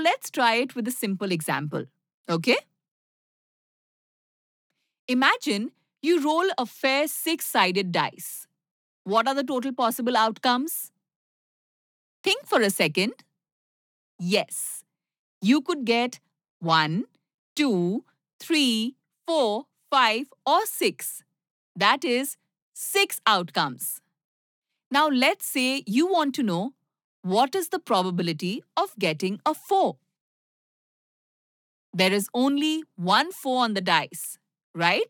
Let's try it with a simple example. Okay? Imagine you roll a fair six-sided dice. What are the total possible outcomes? Think for a second. Yes, you could get 1, 2, 3, 4, 5, or 6. That is 6 outcomes. Now let's say you want to know what is the probability of getting a 4. There is only one 4 on the dice, right?